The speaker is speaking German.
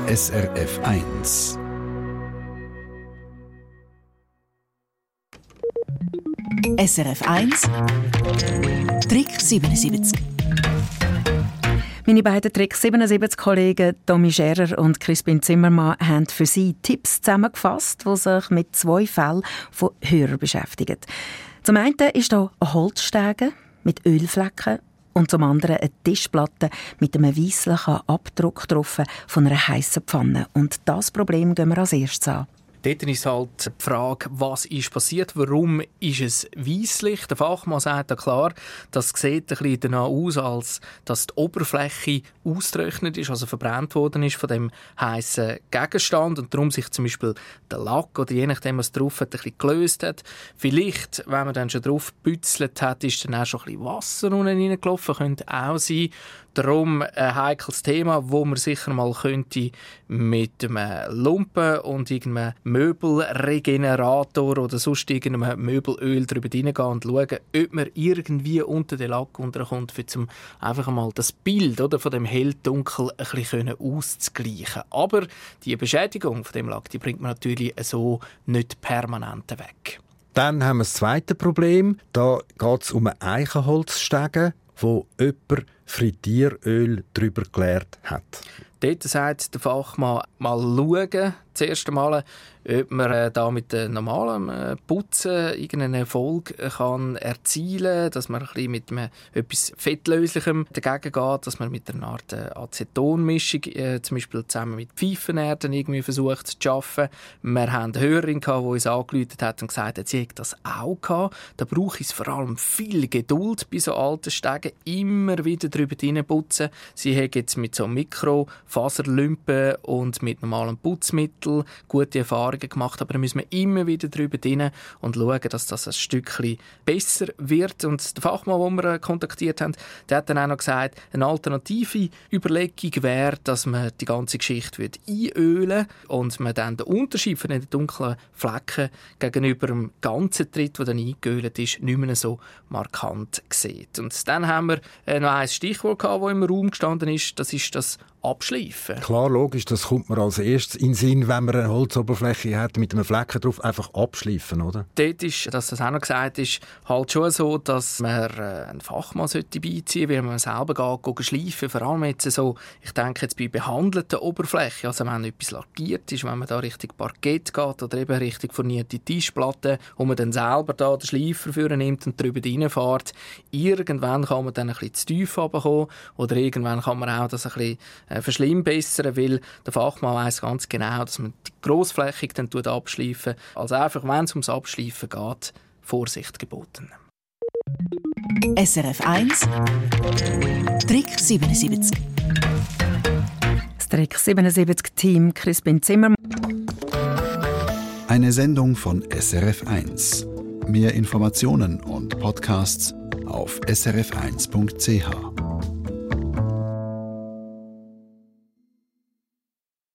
SRF 1. SRF 1 Trick 77. Meine beiden Trick 77-Kollegen Tommy Scherer und Crispin Zimmermann haben für Sie Tipps zusammengefasst, die sich mit 2 Fällen von Hörern beschäftigen. Zum einen ist hier ein Holzstege mit Ölflecken und zum anderen eine Tischplatte mit einem weisslichen Abdruck drauf von einer heissen Pfanne. Und das Problem gehen wir als erstes an. Dort ist halt die Frage, was ist passiert, warum ist es weisslich? Der Fachmann sagt ja klar, das sieht ein bisschen danach aus, als dass die Oberfläche ausgetrocknet ist, also verbrannt worden ist von dem heissen Gegenstand und darum sich zum Beispiel der Lack oder je nachdem, was drauf hat, ein bisschen gelöst hat. Vielleicht, wenn man dann schon drauf gebützelt hat, ist dann auch schon ein bisschen Wasser unten reingelaufen, könnte auch sein. Darum ein heikles Thema, wo man sicher mal könnte mit einem Lumpen und irgendeinem Möbelregenerator oder sonst irgendeinem Möbelöl drüber hineingehen und schauen, ob man irgendwie unter den Lack unterkommt, um einfach mal das Bild oder, von dem hell-dunkel ein bisschen auszugleichen. Aber die Beschädigung von dem Lack, die bringt man natürlich so nicht permanent weg. Dann haben wir das zweite Problem. Da geht es um einen Eichenholzstege, wo jemand Frittieröl drüber geleert hat. Dort sagt der Fachmann, mal schauen, zuerst einmal, ob man da mit dem normalen Putzen irgendeinen Erfolg kann erzielen kann, dass man ein bisschen mit etwas Fettlöslichem dagegen geht, dass man mit einer Art Acetonmischung, zum Beispiel zusammen mit Pfeifenerden irgendwie versucht zu arbeiten. Wir hatten eine Hörerin, die uns angerufen hat und gesagt hat, sie hätte das auch gehabt. Da brauche ich vor allem viel Geduld bei so alten Stegen, immer wieder drüber hineinputzen. Sie hat jetzt mit so Mikrofaserlümpen und mit normalem Putzmittel gute Erfahrungen gemacht, aber da müssen wir immer wieder drüber rein und schauen, dass das ein Stückchen besser wird. Und der Fachmann, den wir kontaktiert haben, der hat dann auch noch gesagt, eine alternative Überlegung wäre, dass man die ganze Geschichte einölen und man dann den Unterschied von den dunklen Flecken gegenüber dem ganzen Tritt, der dann eingeölt ist, nicht mehr so markant sieht. Und dann haben wir noch ein Stichwort gehabt, das im Raum gestanden ist, das ist das Abschleifen. Klar, logisch, das kommt mir als erstes in den Sinn, wenn man eine Holzoberfläche hat mit einem Flecken drauf, einfach abschleifen, oder? Dort ist, dass das auch noch gesagt ist, halt schon so, dass man einen Fachmann beiziehen sollte, wenn man selber geht schleifen. Vor allem jetzt so, ich denke jetzt bei behandelten Oberflächen, also wenn etwas lackiert ist, wenn man da Richtung Parkett geht oder eben Richtung furnierte Tischplatte, wo man dann selber da den Schleifer für nimmt und drüber reinfährt, irgendwann kann man dann ein bisschen zu tief runterkommen oder irgendwann kann man auch das ein bisschen verschlimmbessern, weil der Fachmann weiss ganz genau, dass man die grossflächig dann abschleifen. Also einfach, wenn es ums Abschleifen geht, Vorsicht geboten. SRF 1 Trick 77. Das Trick 77-Team Crispin Zimmermann. Eine Sendung von SRF 1. Mehr Informationen und Podcasts auf srf1.ch.